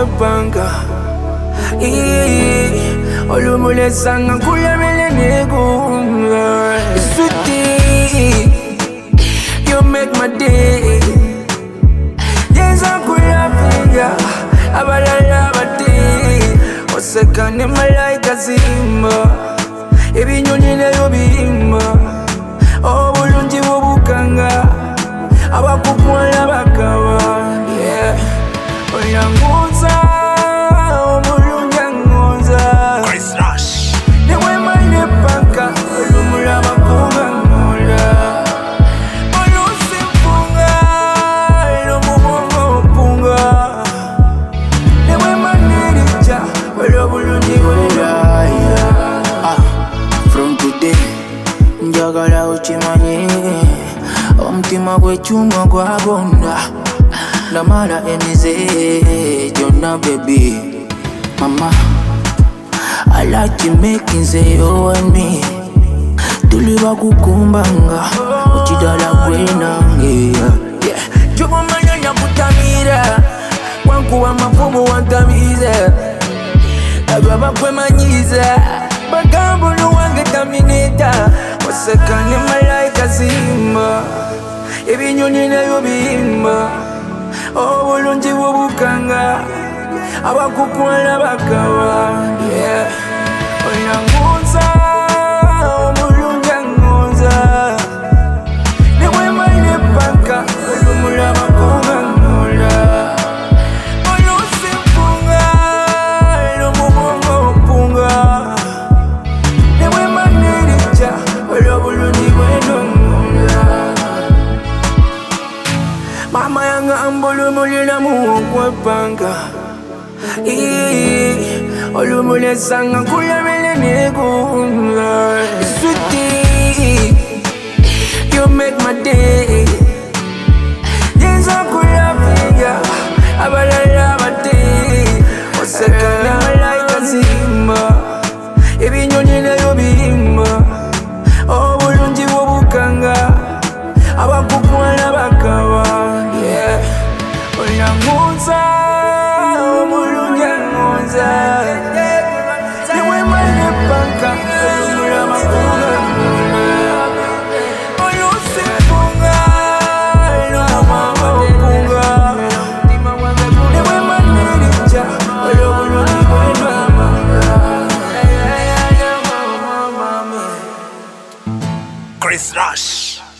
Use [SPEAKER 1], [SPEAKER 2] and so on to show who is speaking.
[SPEAKER 1] kwepanga olumulesanga kuyabele negunga sweetie, you make my day. Yenza kuyapiga abalala bati osekane malaika zimba ebinyonyi neyo bimba obulungi bwobukanga abakukwala bakaba oyanguza omulungi angonza
[SPEAKER 2] Chris Rush.
[SPEAKER 1] newemanye paka olumula bakuba ngola olusimpunga lomubongo opunga newemanye lija olwobulungi bwelaya. From today njagala ukimanye omutima gwekyuma gwagonda ndamala emize gyonna baby mama I like you making say you and me tuli bakukumbanga ukidala gwenange gyomanya nyakutamira wankuwa mafumu wantamize aba bakwemanyiza bagambo luwange tamineta osekane malaika zimba ebinyonyi neyo bimba obulungi bwobukanga abakukwala bakaba oyanguza omulungi angonza newemanye paka olumula bakuba ngola olusimpunga lomubongo opunga newemanye lija olwobulungi bwendongola. Mama yanga ambulumulila mukwepanga olumulesanga kuyabele negunga sweetie, you make my day. Yenza kuyapiga abalala bati osekane malaika zimba ebinyonyi neyo bimba obulungi bwobukanga abakukwala bakaba oyanguza omulungi angonza newemanye paka olumula makuba ngola olusimpunga lomubongo opunga newemanye lija olwobulungi bwendongola.
[SPEAKER 2] Chris Rush.